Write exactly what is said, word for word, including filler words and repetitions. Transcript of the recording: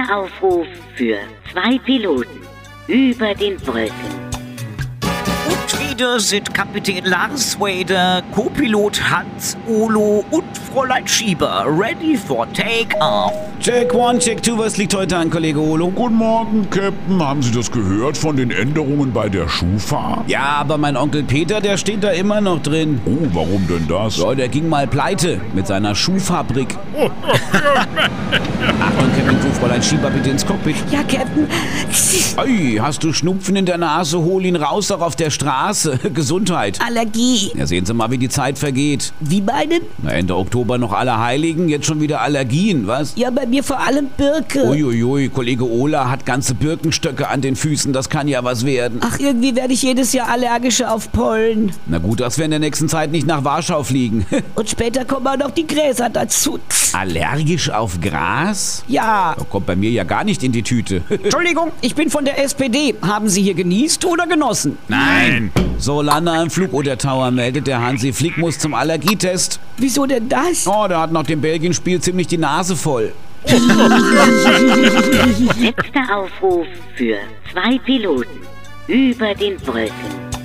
Letzter Aufruf für zwei Piloten über den Wolken. Und wieder sind Kapitän Lars Wader, Co-Pilot Hans Olo und Fräulein Schieber ready for take-off. Check one, check two, was liegt heute an, Kollege Olo? Guten Morgen, Captain. Haben Sie das gehört von den Änderungen bei der Schufa? Ja, aber mein Onkel Peter, der steht da immer noch drin. Oh, warum denn das? So, der ging mal pleite mit seiner Schuhfabrik. Achtung, Captain, ruf Fräulein Schieber bitte ins Cockpit. Ja, Captain. Ey, hast du Schnupfen in der Nase? Hol ihn raus, doch auf der Straße. Gesundheit. Allergie. Ja, sehen Sie mal, wie die Zeit vergeht. Wie meinen? Na, Ende Oktober noch Allerheiligen, jetzt schon wieder Allergien, was? Ja, bei mir vor allem Birke. Uiuiui, Kollege Ola hat ganze Birkenstöcke an den Füßen, das kann ja was werden. Ach, irgendwie werde ich jedes Jahr allergischer auf Pollen. Na gut, dass wir in der nächsten Zeit nicht nach Warschau fliegen. Und später kommen auch noch die Gräser dazu. Allergisch auf Gras? Ja. Das kommt bei mir ja gar nicht in die Tüte. Entschuldigung, ich bin von der S P D. Haben Sie hier genießt oder genossen? Nein. So, Lande am Flugoder Tower, meldet der Hansi Flick muss zum Allergietest. Wieso denn das? Oh, der hat nach dem Belgien-Spiel ziemlich die Nase voll. Letzter Aufruf für zwei Piloten über den Wolken.